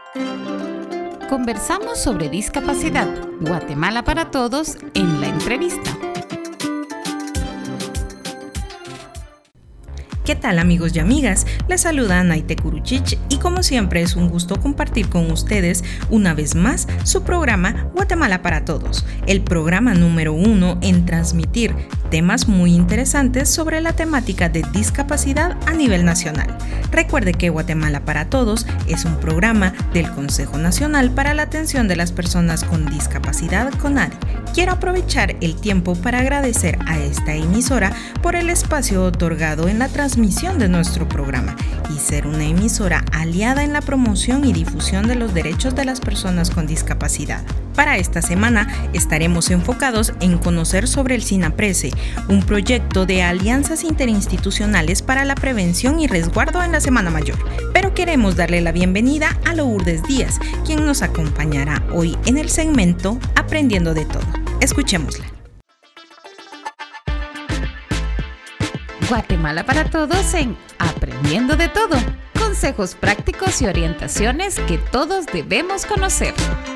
Conversamos sobre discapacidad. Guatemala para todos en la entrevista. ¿Qué tal, amigos y amigas? Les saluda Naite Kuruchich y como siempre es un gusto compartir con ustedes una vez más su programa Guatemala para Todos, el programa número 1 en transmitir temas muy interesantes sobre la temática de discapacidad a nivel nacional. Recuerde que Guatemala para Todos es un programa del Consejo Nacional para la Atención de las Personas con Discapacidad, CONADI. Quiero aprovechar el tiempo para agradecer a esta emisora por el espacio otorgado en la transmisión de nuestro programa y ser una emisora aliada en la promoción y difusión de los derechos de las personas con discapacidad. Para esta semana estaremos enfocados en conocer sobre el SINAPRESE, un proyecto de alianzas interinstitucionales para la prevención y resguardo en la Semana Mayor. Pero queremos darle la bienvenida a Lourdes Díaz, quien nos acompañará hoy en el segmento Aprendiendo de Todo. Escuchémosla. Guatemala para todos en Aprendiendo de Todo. Consejos prácticos y orientaciones que todos debemos conocer.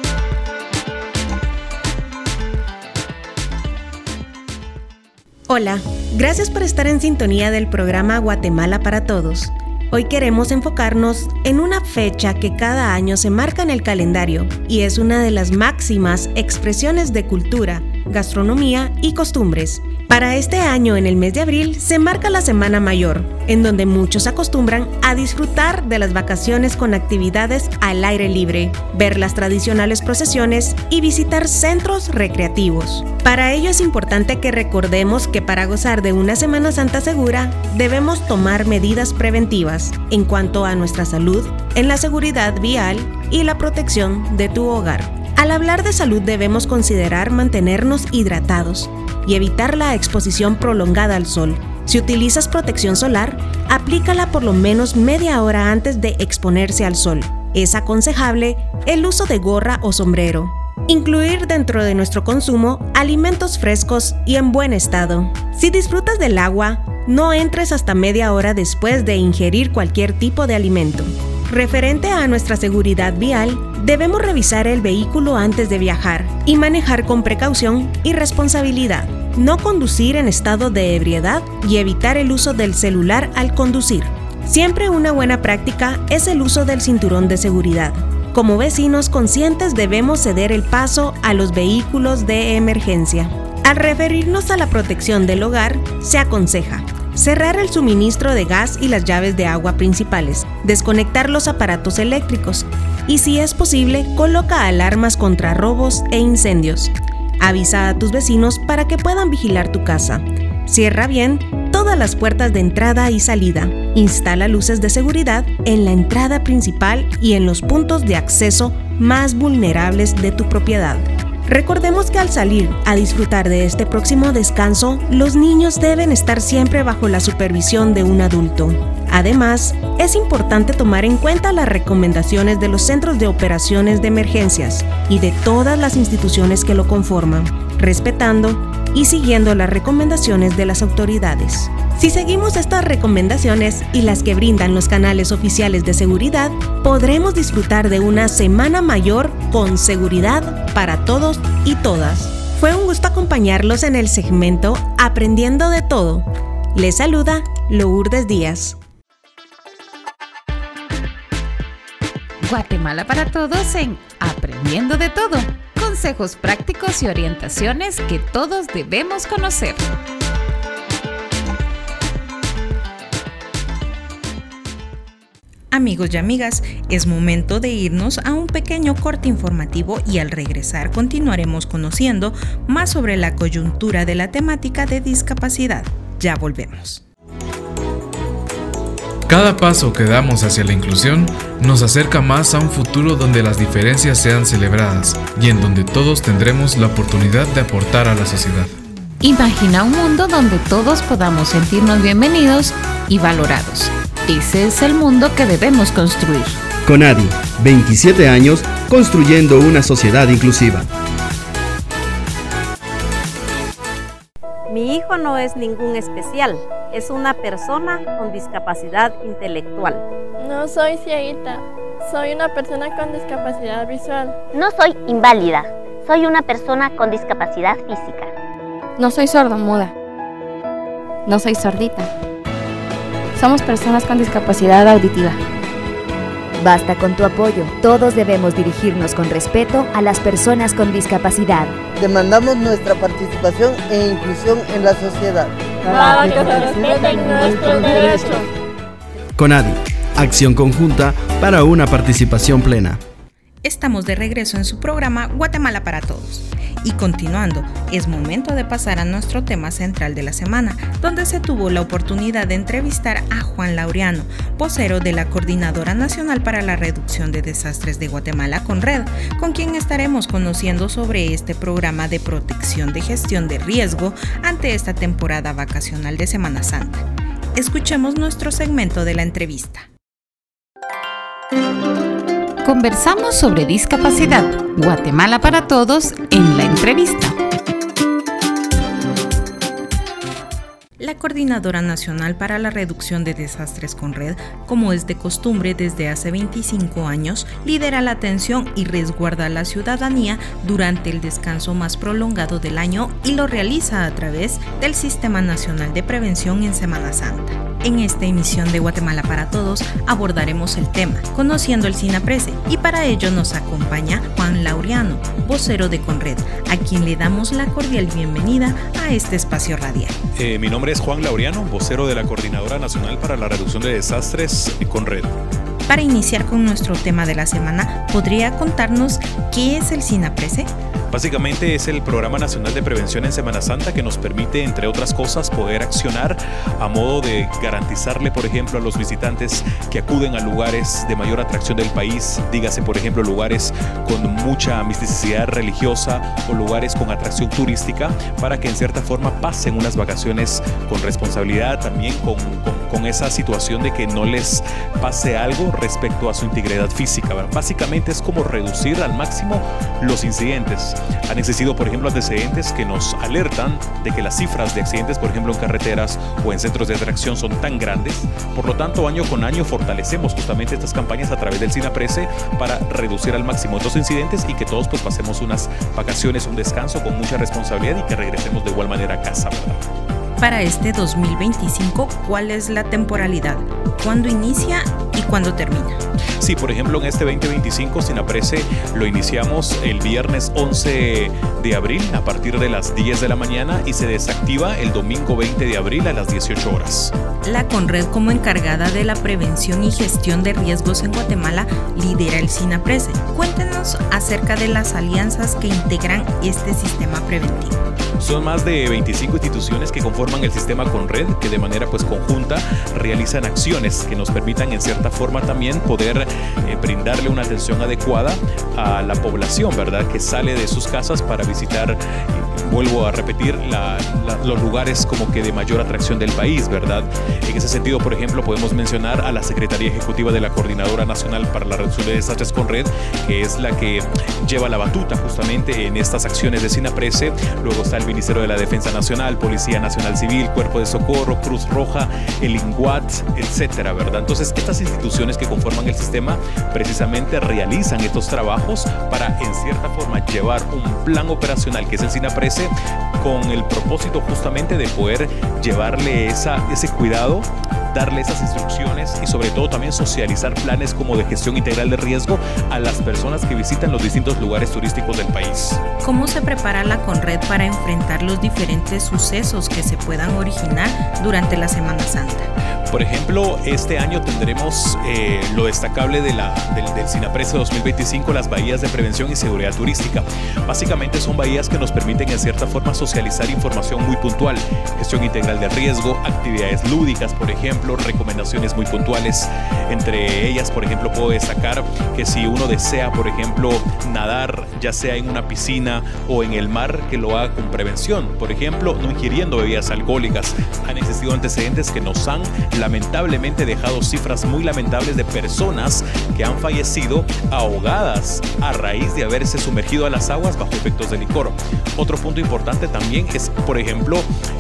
Hola, gracias por estar en sintonía del programa Guatemala para Todos. Hoy queremos enfocarnos en una fecha que cada año se marca en el calendario y es una de las máximas expresiones de cultura, gastronomía y costumbres. Para este año, en el mes de abril, se marca la Semana Mayor, en donde muchos acostumbran a disfrutar de las vacaciones con actividades al aire libre, ver las tradicionales procesiones y visitar centros recreativos. Para ello es importante que recordemos que para gozar de una Semana Santa segura, debemos tomar medidas preventivas en cuanto a nuestra salud, en la seguridad vial y la protección de tu hogar. Al hablar de salud debemos considerar mantenernos hidratados y evitar la exposición prolongada al sol. Si utilizas protección solar, aplícala por lo menos media hora antes de exponerse al sol. Es aconsejable el uso de gorra o sombrero. Incluir dentro de nuestro consumo alimentos frescos y en buen estado. Si disfrutas del agua, no entres hasta media hora después de ingerir cualquier tipo de alimento. Referente a nuestra seguridad vial, debemos revisar el vehículo antes de viajar y manejar con precaución y responsabilidad. No conducir en estado de ebriedad y evitar el uso del celular al conducir. Siempre una buena práctica es el uso del cinturón de seguridad. Como vecinos conscientes debemos ceder el paso a los vehículos de emergencia. Al referirnos a la protección del hogar, se aconseja cerrar el suministro de gas y las llaves de agua principales, desconectar los aparatos eléctricos y, si es posible, coloca alarmas contra robos e incendios. Avisa a tus vecinos para que puedan vigilar tu casa. Cierra bien todas las puertas de entrada y salida. Instala luces de seguridad en la entrada principal y en los puntos de acceso más vulnerables de tu propiedad. Recordemos que al salir a disfrutar de este próximo descanso, los niños deben estar siempre bajo la supervisión de un adulto. Además, es importante tomar en cuenta las recomendaciones de los centros de operaciones de emergencias y de todas las instituciones que lo conforman, respetando y siguiendo las recomendaciones de las autoridades. Si seguimos estas recomendaciones y las que brindan los canales oficiales de seguridad, podremos disfrutar de una Semana Mayor con seguridad para todos y todas. Fue un gusto acompañarlos en el segmento Aprendiendo de Todo. Les saluda Lourdes Díaz. Guatemala para todos en Aprendiendo de Todo. Consejos prácticos y orientaciones que todos debemos conocer. Amigos y amigas, es momento de irnos a un pequeño corte informativo y al regresar continuaremos conociendo más sobre la coyuntura de la temática de discapacidad. Ya volvemos. Cada paso que damos hacia la inclusión nos acerca más a un futuro donde las diferencias sean celebradas y en donde todos tendremos la oportunidad de aportar a la sociedad. Imagina un mundo donde todos podamos sentirnos bienvenidos y valorados. Ese es el mundo que debemos construir. CONADI, 27 años construyendo una sociedad inclusiva. Mi hijo grupo no es ningún especial, es una persona con discapacidad intelectual. No soy cieguita, soy una persona con discapacidad visual. No soy inválida, soy una persona con discapacidad física. No soy sordomuda, no soy sordita. Somos personas con discapacidad auditiva. Basta con tu apoyo. Todos debemos dirigirnos con respeto a las personas con discapacidad. Demandamos nuestra participación e inclusión en la sociedad. Para que se respeten nuestros derechos. CONADI, acción conjunta para una participación plena. Estamos de regreso en su programa Guatemala para Todos. Y continuando, es momento de pasar a nuestro tema central de la semana, donde se tuvo la oportunidad de entrevistar a Juan Laureano, vocero de la Coordinadora Nacional para la Reducción de Desastres de Guatemala, CONRED, con quien estaremos conociendo sobre este programa de protección de gestión de riesgo ante esta temporada vacacional de Semana Santa. Escuchemos nuestro segmento de la entrevista. Conversamos sobre discapacidad. Guatemala para Todos en la entrevista. La Coordinadora Nacional para la Reducción de Desastres CONRED, como es de costumbre desde hace 25 años, lidera la atención y resguarda a la ciudadanía durante el descanso más prolongado del año y lo realiza a través del Sistema Nacional de Prevención en Semana Santa. En esta emisión de Guatemala para Todos abordaremos el tema, conociendo el SINAPRESE, y para ello nos acompaña Juan Laureano, vocero de CONRED, a quien le damos la cordial bienvenida a este espacio radial. Mi nombre es Juan Laureano, vocero de la Coordinadora Nacional para la Reducción de Desastres CONRED. Para iniciar con nuestro tema de la semana, ¿podría contarnos qué es el SINAPRESE? Básicamente es el Programa Nacional de Prevención en Semana Santa que nos permite, entre otras cosas, poder accionar a modo de garantizarle, por ejemplo, a los visitantes que acuden a lugares de mayor atracción del país, dígase, por ejemplo, lugares con mucha misticidad religiosa o lugares con atracción turística, para que en cierta forma pasen unas vacaciones con responsabilidad, también con esa situación de que no les pase algo respecto a su integridad física. Básicamente es como reducir al máximo los incidentes. Han existido, por ejemplo, antecedentes que nos alertan de que las cifras de accidentes, por ejemplo, en carreteras o en centros de atracción son tan grandes. Por lo tanto, año con año fortalecemos justamente estas campañas a través del SINAPRESE para reducir al máximo estos incidentes y que todos pues pasemos unas vacaciones, un descanso con mucha responsabilidad y que regresemos de igual manera a casa, ¿verdad? Para este 2025, ¿cuál es la temporalidad? ¿Cuándo inicia y cuándo termina? Sí, por ejemplo, en este 2025 SINAPRESE lo iniciamos el viernes 11 de abril a partir de las 10 de la mañana y se desactiva el domingo 20 de abril a las 18 horas. La CONRED, como encargada de la prevención y gestión de riesgos en Guatemala, lidera el SINAPRESE. Cuéntenos acerca de las alianzas que integran este sistema preventivo. Son más de 25 instituciones que conforman el sistema CONRED, que de manera pues conjunta realizan acciones que nos permitan en cierta forma también poder brindarle una atención adecuada a la población, ¿verdad?, que sale de sus casas para visitar, vuelvo a repetir, los lugares como que de mayor atracción del país, ¿verdad? En ese sentido, por ejemplo, podemos mencionar a la Secretaría Ejecutiva de la Coordinadora Nacional para la Reducción de Desastres CONRED, que es la que lleva la batuta justamente en estas acciones de SINAPRESE. Luego está el Ministerio de la Defensa Nacional, Policía Nacional Civil, Cuerpo de Socorro, Cruz Roja, el INGUAT, etcétera, ¿verdad? Entonces, estas instituciones que conforman el sistema precisamente realizan estos trabajos para, en cierta forma, llevar un plan operacional que es el SINAPRESE con el propósito justamente de poder llevarle ese cuidado, darle esas instrucciones y sobre todo también socializar planes como de gestión integral de riesgo a las personas que visitan los distintos lugares turísticos del país. ¿Cómo se prepara la CONRED para enfrentar los diferentes sucesos que se puedan originar durante la Semana Santa? Por ejemplo, este año tendremos lo destacable del SINAPRESE 2025, las bahías de prevención y seguridad turística. Básicamente son bahías que nos permiten en cierta forma socializar información muy puntual, gestión integral de riesgo, actividades lúdicas, por ejemplo, recomendaciones muy puntuales. Entre ellas, por ejemplo, puedo destacar que si uno desea, por ejemplo, nadar, ya sea en una piscina o en el mar, que lo haga con prevención. Por ejemplo, no ingiriendo bebidas alcohólicas. Han existido antecedentes que nos han lamentablemente dejado cifras muy lamentables de personas que han fallecido ahogadas a raíz de haberse sumergido a las aguas bajo efectos de licor. Otro punto importante también es, por ejemplo,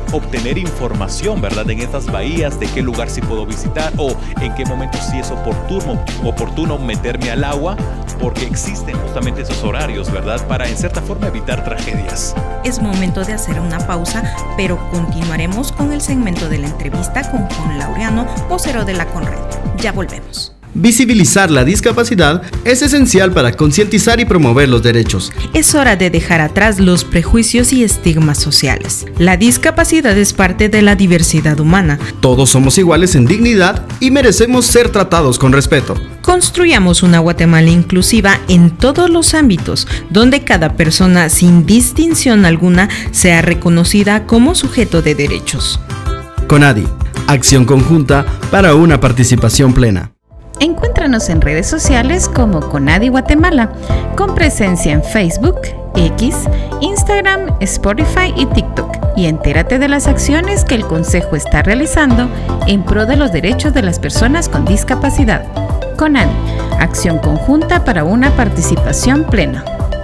obtener información, ¿verdad? En estas bahías, de qué lugar sí puedo visitar o en qué momento sí es oportuno meterme al agua, porque existen justamente esos horarios, ¿verdad? Para en cierta forma evitar tragedias. Es momento de hacer una pausa, pero continuaremos con el segmento de la entrevista con Juan Laureano, vocero de la Conred. Ya volvemos. Visibilizar la discapacidad es esencial para concientizar y promover los derechos. Es hora de dejar atrás los prejuicios y estigmas sociales. La discapacidad es parte de la diversidad humana. Todos somos iguales en dignidad y merecemos ser tratados con respeto. Construyamos una Guatemala inclusiva en todos los ámbitos, donde cada persona, sin distinción alguna, sea reconocida como sujeto de derechos. CONADI, acción conjunta para una participación plena. Encuéntranos en redes sociales como CONADI Guatemala, con presencia en Facebook, X, Instagram, Spotify y TikTok. Y entérate de las acciones que el Consejo está realizando en pro de los derechos de las personas con discapacidad. CONADI, acción conjunta para una participación plena.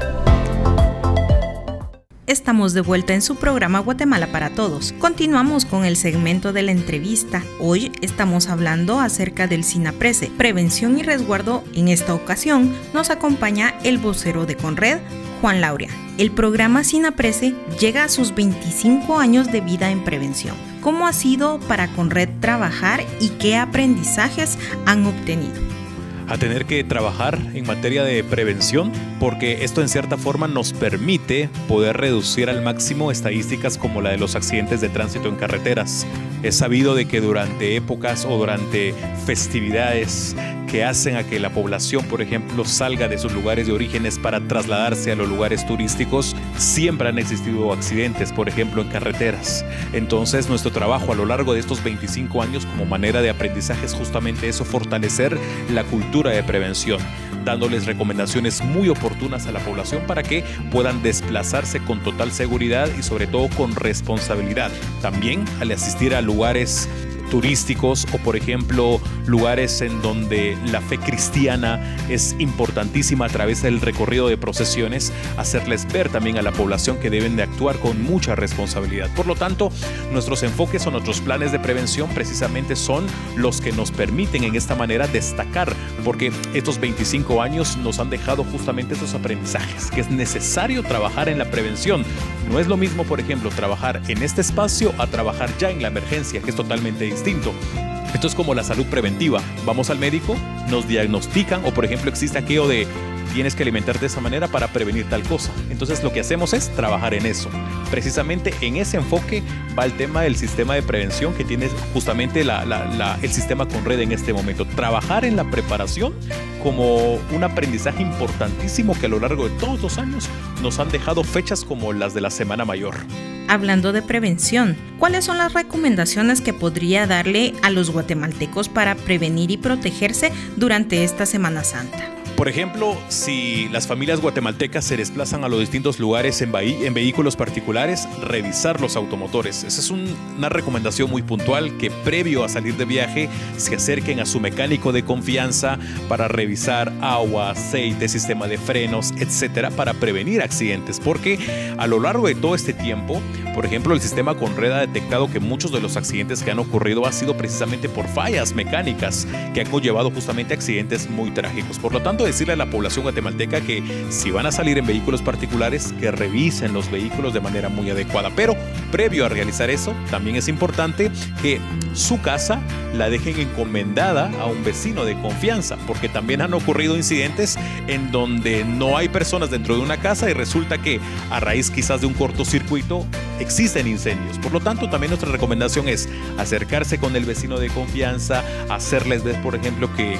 Estamos de vuelta en su programa Guatemala para Todos. Continuamos con el segmento de la entrevista. Hoy estamos hablando acerca del SINAPRESE, prevención y resguardo. En esta ocasión nos acompaña el vocero de Conred, Juan Laureano. El programa SINAPRESE llega a sus 25 años de vida en prevención. ¿Cómo ha sido para Conred trabajar y qué aprendizajes han obtenido? A tener que trabajar en materia de prevención, porque esto en cierta forma nos permite poder reducir al máximo estadísticas como la de los accidentes de tránsito en carreteras. Es sabido de que durante épocas o durante festividades que hacen a que la población, por ejemplo, salga de sus lugares de orígenes para trasladarse a los lugares turísticos, siempre han existido accidentes, por ejemplo, en carreteras. Entonces, nuestro trabajo a lo largo de estos 25 años como manera de aprendizaje es justamente eso, fortalecer la cultura de prevención, dándoles recomendaciones muy oportunas a la población para que puedan desplazarse con total seguridad y sobre todo con responsabilidad. También al asistir a lugares turísticos o por ejemplo lugares en donde la fe cristiana es importantísima a través del recorrido de procesiones, hacerles ver también a la población que deben de actuar con mucha responsabilidad. Por lo tanto, nuestros enfoques o nuestros planes de prevención precisamente son los que nos permiten en esta manera destacar, porque estos 25 años nos han dejado justamente estos aprendizajes, que es necesario trabajar en la prevención. No es lo mismo, por ejemplo, trabajar en este espacio a trabajar ya en la emergencia, que es totalmente distinto. Esto es como la salud preventiva. Vamos al médico, nos diagnostican o por ejemplo existe aquello de tienes que alimentarte de esa manera para prevenir tal cosa. Entonces lo que hacemos es trabajar en eso. Precisamente en ese enfoque va el tema del sistema de prevención que tiene justamente el sistema Conred en este momento. Trabajar en la preparación como un aprendizaje importantísimo que a lo largo de todos los años nos han dejado fechas como las de la Semana Mayor. Hablando de prevención, ¿cuáles son las recomendaciones que podría darle a los guatemaltecos para prevenir y protegerse durante esta Semana Santa? Por ejemplo, si las familias guatemaltecas se desplazan a los distintos lugares en vehículos particulares, revisar los automotores. Esa es una recomendación muy puntual, que previo a salir de viaje se acerquen a su mecánico de confianza para revisar agua, aceite, sistema de frenos, etcétera, para prevenir accidentes. Porque a lo largo de todo este tiempo, por ejemplo, el sistema Conred ha detectado que muchos de los accidentes que han ocurrido han sido precisamente por fallas mecánicas que han conllevado justamente accidentes muy trágicos. Por lo tanto, decirle a la población guatemalteca que si van a salir en vehículos particulares, que revisen los vehículos de manera muy adecuada. Pero previo a realizar eso, también es importante que su casa la dejen encomendada a un vecino de confianza, porque también han ocurrido incidentes en donde no hay personas dentro de una casa y resulta que a raíz quizás de un cortocircuito existen incendios. Por lo tanto, también nuestra recomendación es acercarse con el vecino de confianza, hacerles ver, por ejemplo, que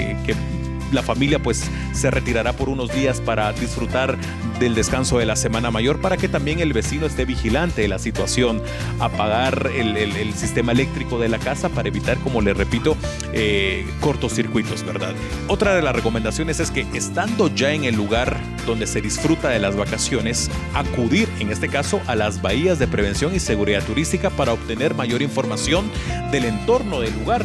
la familia pues se retirará por unos días para disfrutar del descanso de la Semana Mayor, para que también el vecino esté vigilante de la situación, apagar el sistema eléctrico de la casa para evitar, como les repito, cortocircuitos, ¿verdad? Otra de las recomendaciones es que estando ya en el lugar donde se disfruta de las vacaciones, acudir en este caso a las bahías de prevención y seguridad turística para obtener mayor información del entorno del lugar.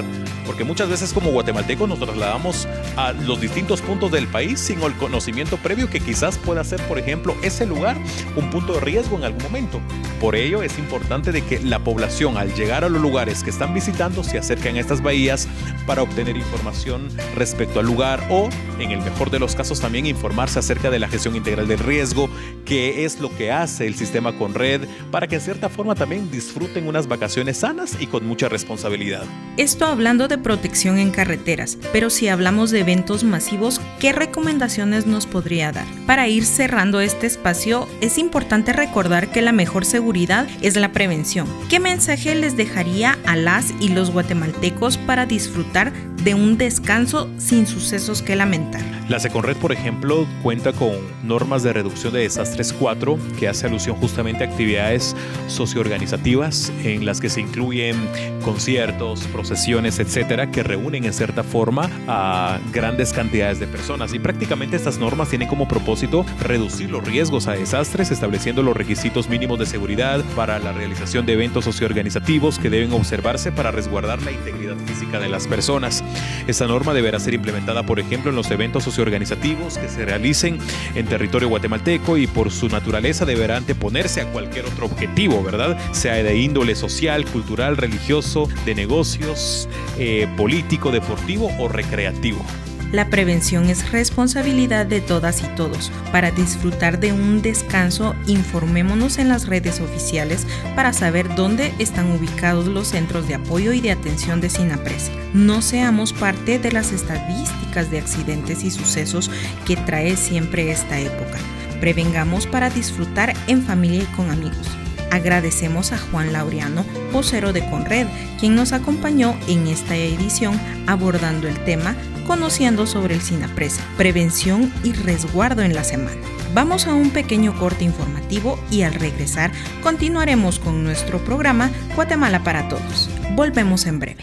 porque muchas veces como guatemaltecos nos trasladamos a los distintos puntos del país sin el conocimiento previo que quizás pueda ser, por ejemplo, ese lugar un punto de riesgo en algún momento. Por ello es importante de que la población, al llegar a los lugares que están visitando, se acerquen a estas bahías para obtener información respecto al lugar o, en el mejor de los casos, también informarse acerca de la gestión integral del riesgo, qué es lo que hace el sistema Conred, para que en cierta forma también disfruten unas vacaciones sanas y con mucha responsabilidad. Esto hablando de protección en carreteras, pero si hablamos de eventos masivos, ¿qué recomendaciones nos podría dar? Para ir cerrando este espacio, es importante recordar que la mejor seguridad es la prevención. ¿Qué mensaje les dejaría a las y los guatemaltecos para disfrutar de un descanso sin sucesos que lamentar? La Seconred, por ejemplo, cuenta con normas de reducción de desastres 4, que hace alusión justamente a actividades socioorganizativas en las que se incluyen conciertos, procesiones, etcétera, que reúnen en cierta forma a grandes cantidades de personas. Y prácticamente estas normas tienen como propósito reducir los riesgos a desastres, estableciendo los requisitos mínimos de seguridad para la realización de eventos socioorganizativos que deben observarse para resguardar la integridad física de las personas. Esta norma deberá ser implementada, por ejemplo, en los eventos socioorganizativos que se realicen en territorio guatemalteco y por su naturaleza deberá anteponerse a cualquier otro objetivo, ¿verdad? Sea de índole social, cultural, religioso, de negocios, político, deportivo o recreativo. La prevención es responsabilidad de todas y todos. Para disfrutar de un descanso, informémonos en las redes oficiales para saber dónde están ubicados los centros de apoyo y de atención de SINAPRESE. No seamos parte de las estadísticas de accidentes y sucesos que trae siempre esta época. Prevengamos para disfrutar en familia y con amigos. Agradecemos a Juan Laureano, vocero de Conred, quien nos acompañó en esta edición abordando el tema Conociendo sobre el SINAPRESE, prevención y resguardo en la semana. Vamos a un pequeño corte informativo y al regresar continuaremos con nuestro programa Guatemala para Todos. Volvemos en breve.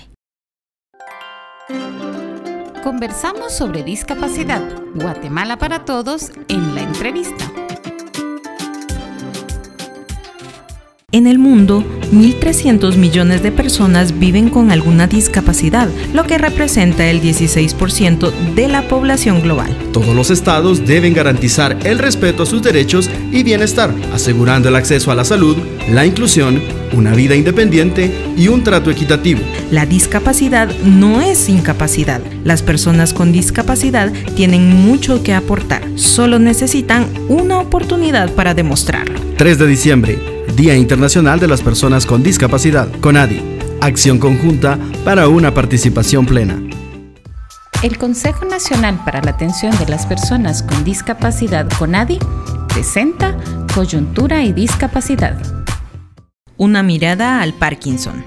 Conversamos sobre discapacidad. Guatemala para Todos en la entrevista. En el mundo, 1.300 millones de personas viven con alguna discapacidad, lo que representa el 16% de la población global. Todos los estados deben garantizar el respeto a sus derechos y bienestar, asegurando el acceso a la salud, la inclusión, una vida independiente y un trato equitativo. La discapacidad no es incapacidad. Las personas con discapacidad tienen mucho que aportar, solo necesitan una oportunidad para demostrarlo. 3 de diciembre. Día Internacional de las Personas con Discapacidad. CONADI. Acción conjunta para una participación plena. El Consejo Nacional para la Atención de las Personas con Discapacidad, CONADI, presenta Coyuntura y Discapacidad. Una mirada al Parkinson.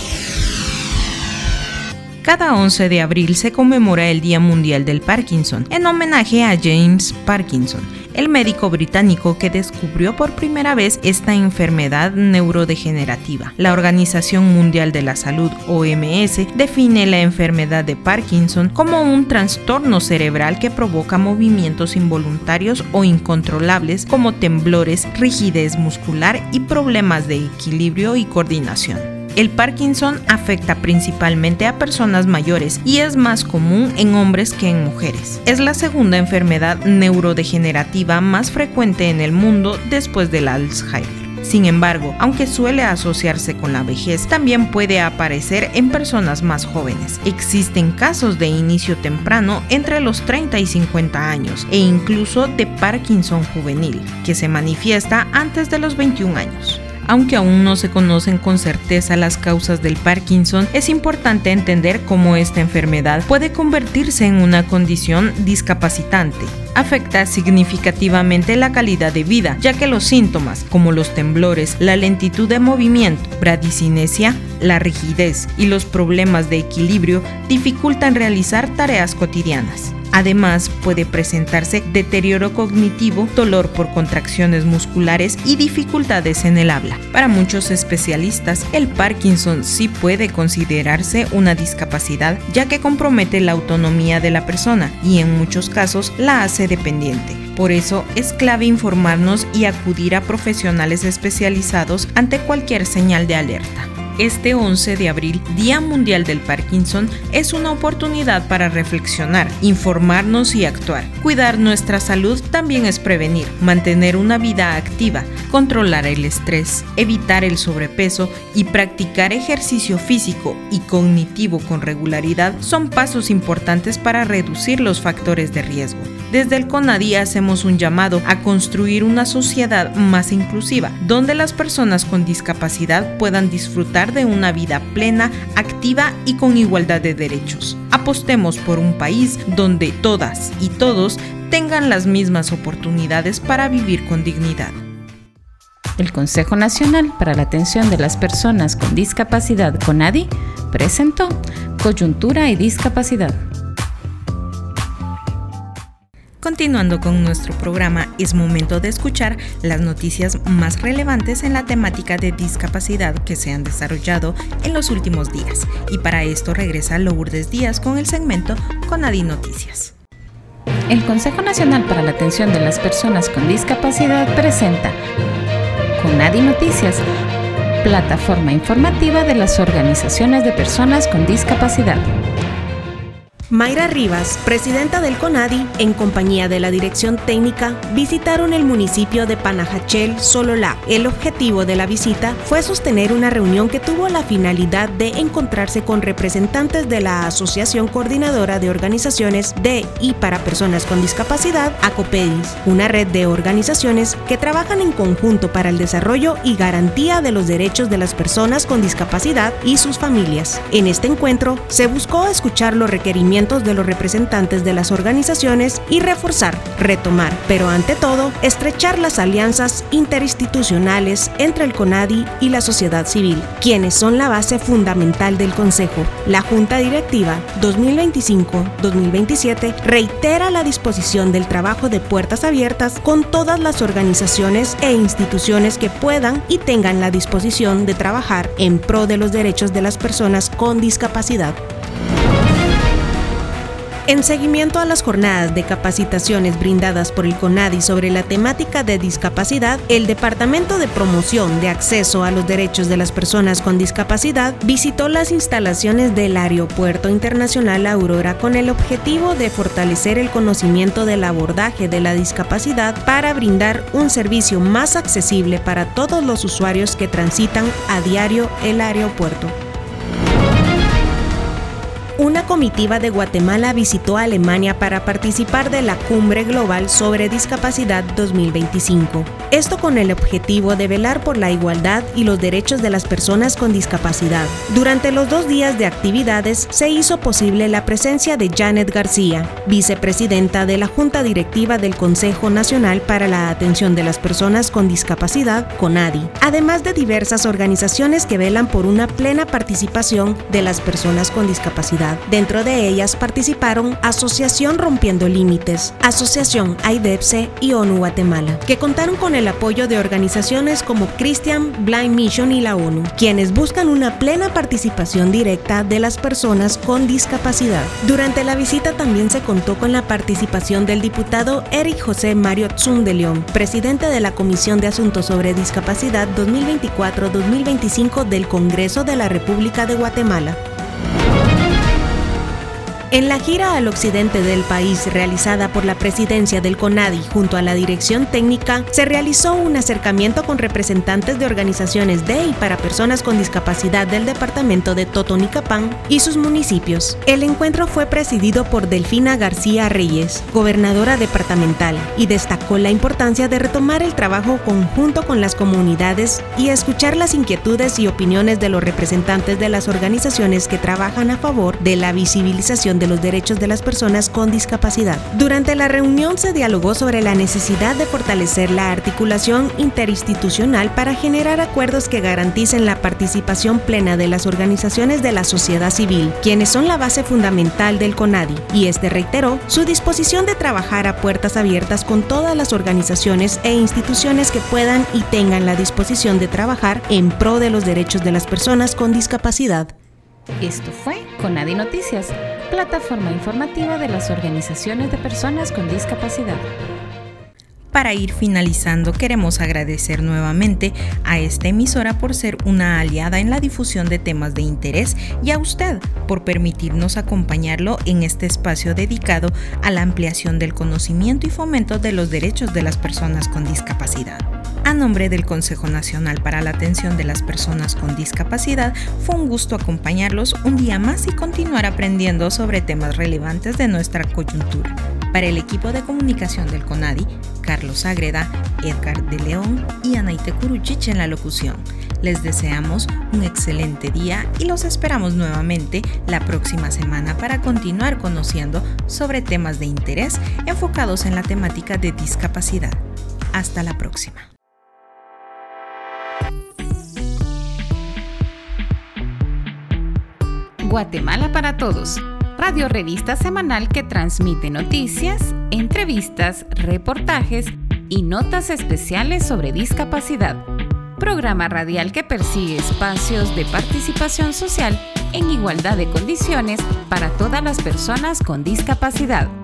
Cada 11 de abril se conmemora el Día Mundial del Parkinson, en homenaje a James Parkinson, el médico británico que descubrió por primera vez esta enfermedad neurodegenerativa. La Organización Mundial de la Salud, OMS, define la enfermedad de Parkinson como un trastorno cerebral que provoca movimientos involuntarios o incontrolables como temblores, rigidez muscular y problemas de equilibrio y coordinación. El Parkinson afecta principalmente a personas mayores y es más común en hombres que en mujeres. Es la segunda enfermedad neurodegenerativa más frecuente en el mundo después del Alzheimer. Sin embargo, aunque suele asociarse con la vejez, también puede aparecer en personas más jóvenes. Existen casos de inicio temprano entre los 30 y 50 años e incluso de Parkinson juvenil, que se manifiesta antes de los 21 años. Aunque aún no se conocen con certeza las causas del Parkinson, es importante entender cómo esta enfermedad puede convertirse en una condición discapacitante. Afecta significativamente la calidad de vida, ya que los síntomas, como los temblores, la lentitud de movimiento, bradicinesia, la rigidez y los problemas de equilibrio, dificultan realizar tareas cotidianas. Además, puede presentarse deterioro cognitivo, dolor por contracciones musculares y dificultades en el habla. Para muchos especialistas, el Parkinson sí puede considerarse una discapacidad, ya que compromete la autonomía de la persona y en muchos casos la hace dependiente. Por eso es clave informarnos y acudir a profesionales especializados ante cualquier señal de alerta. Este 11 de abril, Día Mundial del Parkinson, es una oportunidad para reflexionar, informarnos y actuar. Cuidar nuestra salud también es prevenir, mantener una vida activa, controlar el estrés, evitar el sobrepeso y practicar ejercicio físico y cognitivo con regularidad son pasos importantes para reducir los factores de riesgo. Desde el CONADI hacemos un llamado a construir una sociedad más inclusiva, donde las personas con discapacidad puedan disfrutar de una vida plena, activa y con igualdad de derechos. Apostemos por un país donde todas y todos tengan las mismas oportunidades para vivir con dignidad. El Consejo Nacional para la Atención de las Personas con Discapacidad, CONADI, presentó Coyuntura y Discapacidad. Continuando con nuestro programa, es momento de escuchar las noticias más relevantes en la temática de discapacidad que se han desarrollado en los últimos días. Y para esto regresa Lourdes Díaz con el segmento CONADI Noticias. El Consejo Nacional para la Atención de las Personas con Discapacidad presenta CONADI Noticias, plataforma informativa de las organizaciones de personas con discapacidad. Mayra Rivas, presidenta del CONADI, en compañía de la dirección técnica, visitaron el municipio de Panajachel, Sololá. El objetivo de la visita fue sostener una reunión que tuvo la finalidad de encontrarse con representantes de la Asociación Coordinadora de Organizaciones de y para Personas con Discapacidad, ACOPEDIS, una red de organizaciones que trabajan en conjunto para el desarrollo y garantía de los derechos de las personas con discapacidad y sus familias. En este encuentro se buscó escuchar los requerimientos de los representantes de las organizaciones y reforzar, retomar, pero ante todo, estrechar las alianzas interinstitucionales entre el CONADI y la sociedad civil, quienes son la base fundamental del Consejo. La Junta Directiva 2025-2027 reitera la disposición del trabajo de puertas abiertas con todas las organizaciones e instituciones que puedan y tengan la disposición de trabajar en pro de los derechos de las personas con discapacidad. En seguimiento a las jornadas de capacitaciones brindadas por el CONADI sobre la temática de discapacidad, el Departamento de Promoción de Acceso a los Derechos de las Personas con Discapacidad visitó las instalaciones del Aeropuerto Internacional Aurora con el objetivo de fortalecer el conocimiento del abordaje de la discapacidad para brindar un servicio más accesible para todos los usuarios que transitan a diario el aeropuerto. Una comitiva de Guatemala visitó Alemania para participar de la Cumbre Global sobre Discapacidad 2025. Esto con el objetivo de velar por la igualdad y los derechos de las personas con discapacidad. Durante los 2 días de actividades se hizo posible la presencia de Janet García, vicepresidenta de la Junta Directiva del Consejo Nacional para la Atención de las Personas con Discapacidad, CONADI, además de diversas organizaciones que velan por una plena participación de las personas con discapacidad. Dentro de ellas participaron Asociación Rompiendo Límites, Asociación AIDEPSE y ONU Guatemala, que contaron con el apoyo de organizaciones como Christian Blind Mission y la ONU, quienes buscan una plena participación directa de las personas con discapacidad. Durante la visita también se contó con la participación del diputado Eric José Mario Tzun de León, presidente de la Comisión de Asuntos sobre Discapacidad 2024-2025 del Congreso de la República de Guatemala. En la gira al occidente del país realizada por la presidencia del CONADI junto a la dirección técnica, se realizó un acercamiento con representantes de organizaciones de y para personas con discapacidad del departamento de Totonicapán y sus municipios. El encuentro fue presidido por Delfina García Reyes, gobernadora departamental, y destacó la importancia de retomar el trabajo conjunto con las comunidades y escuchar las inquietudes y opiniones de los representantes de las organizaciones que trabajan a favor de la visibilización de los derechos de las personas con discapacidad. Durante la reunión se dialogó sobre la necesidad de fortalecer la articulación interinstitucional para generar acuerdos que garanticen la participación plena de las organizaciones de la sociedad civil, quienes son la base fundamental del CONADI, y este reiteró su disposición de trabajar a puertas abiertas con todas las organizaciones e instituciones que puedan y tengan la disposición de trabajar en pro de los derechos de las personas con discapacidad. Esto fue CONADI Noticias, plataforma informativa de las organizaciones de personas con discapacidad. Para ir finalizando, queremos agradecer nuevamente a esta emisora por ser una aliada en la difusión de temas de interés y a usted por permitirnos acompañarlo en este espacio dedicado a la ampliación del conocimiento y fomento de los derechos de las personas con discapacidad. A nombre del Consejo Nacional para la Atención de las Personas con Discapacidad, fue un gusto acompañarlos un día más y continuar aprendiendo sobre temas relevantes de nuestra coyuntura. Para el equipo de comunicación del CONADI, Carlos Ágreda, Edgar de León y Anaite Curuchich en la locución. Les deseamos un excelente día y los esperamos nuevamente la próxima semana para continuar conociendo sobre temas de interés enfocados en la temática de discapacidad. Hasta la próxima. Guatemala para Todos, radio revista semanal que transmite noticias, entrevistas, reportajes y notas especiales sobre discapacidad. Programa radial que persigue espacios de participación social en igualdad de condiciones para todas las personas con discapacidad.